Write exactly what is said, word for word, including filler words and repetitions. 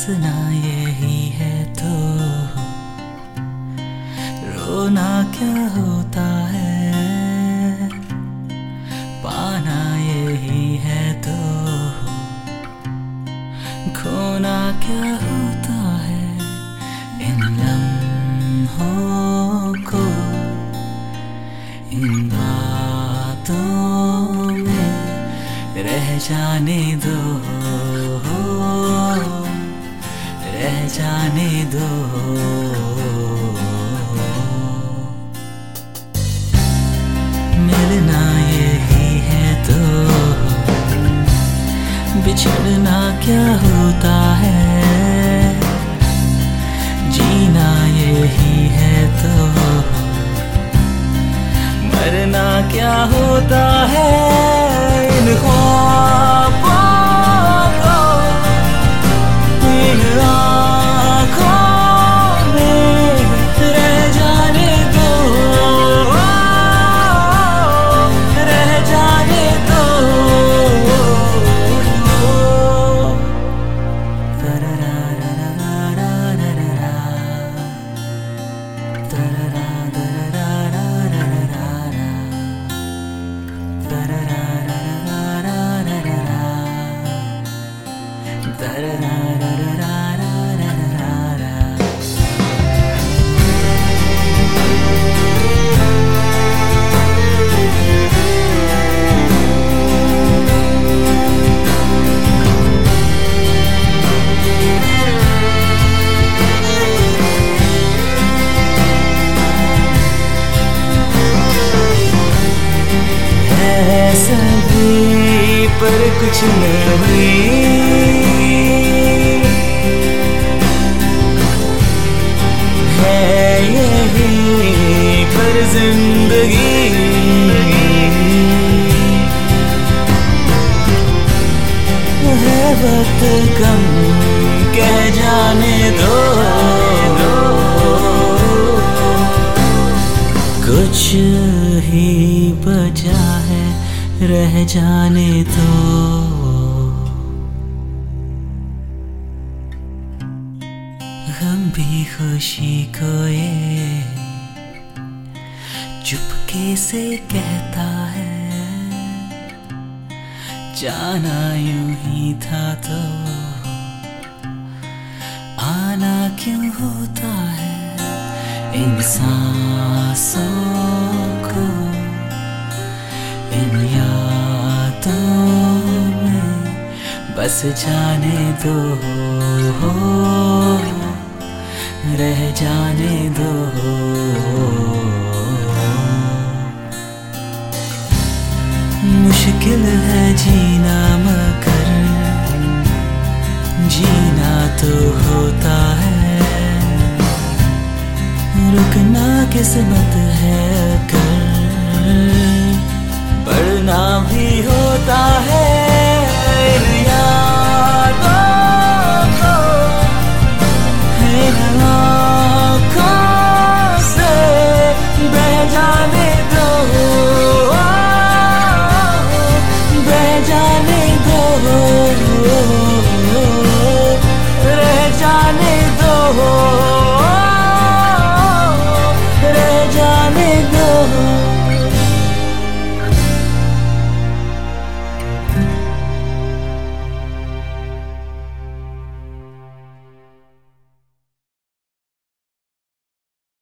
हंसना यही है तो रोना क्या होता है, पाना यही है तो खोना क्या होता है। इन लम्हों को इन बातों में रह जाने दो, रह जाने दो। मिलना यही है तो बिछड़ना क्या होता है, जीना यही है तो मरना क्या होता है। इन ख्वाबों को इन आँखों में रह जाने दो, रह जाने दो। सभी पर कुछ न हुई है यही पर जिंदगी, है वक्त कम कह जाने दो, कुछ ही बचा है रह जाने दो। गम भी खुशी को ये चुपके से कहता है, जाना यूं ही था तो आना क्यों होता है। इन सांसों को इन यादों में बस जाने दो, रह जाने दो। मुश्किल है जीना मगर जीना तो होता है, रुकना किस्मत है कर पढ़ना भी होता है।